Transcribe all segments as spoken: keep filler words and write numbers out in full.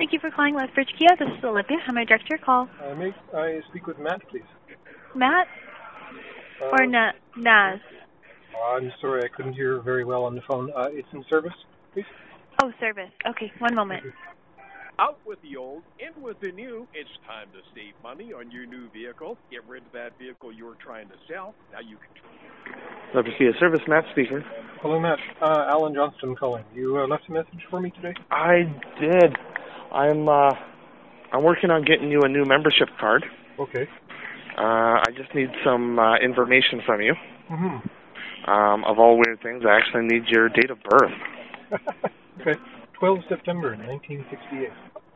Thank you for calling Lethbridge Kia. This is Olivia. How may I direct your call? Uh, may I speak with Matt, please? Matt? Uh, Or Na Naz? uh, I'm sorry, I couldn't hear very well on the phone. Uh, it's in service, please? Oh, service. Okay, one moment. Out with the old, in with the new. It's time to save money on your new vehicle. Get rid of that vehicle you're trying to sell. Now you can... Lethbridge Kia Service, Matt speaking. Hello, Matt. Uh, Alan Johnston calling. You uh, left a message for me today? I did. I'm, uh, I'm working on getting you a new membership card. Okay. Uh, I just need some uh, information from you. Mm-hmm. Um, of all weird things, I actually need your date of birth. Okay. twelve September nineteen sixty-eight.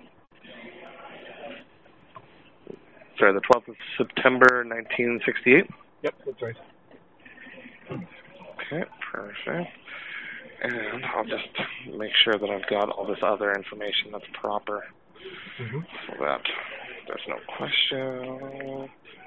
Sorry, the twelfth of September nineteen sixty-eight? Yep, that's right. Okay, perfect. And I'll just make sure that I've got all this other information that's proper. Mm-hmm. So that there's no question.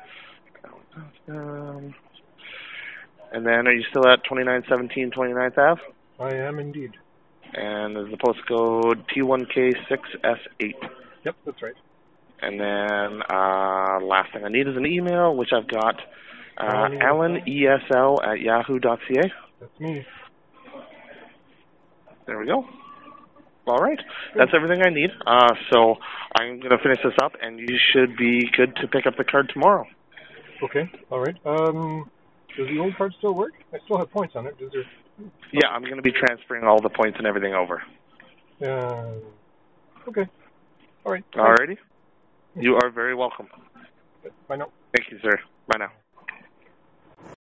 Um, and then, are you still at twenty-nine seventeen twenty-ninth Avenue? I am indeed. And is the postcode T one K six S eight? Yep, that's right. And then, uh, last thing I need is an email, which I've got, uh, Alan E S L at yahoo dot c a. That's me. There we go. All right. That's everything I need. Uh, so I'm going to finish this up, and you should be good to pick up the card tomorrow. Okay. All right. Um, does the old card still work? I still have points on it. Does there... Yeah, I'm going to be transferring all the points and everything over. Uh, okay. All right. All righty. You are very welcome. Bye now. Thank you, sir. Bye now.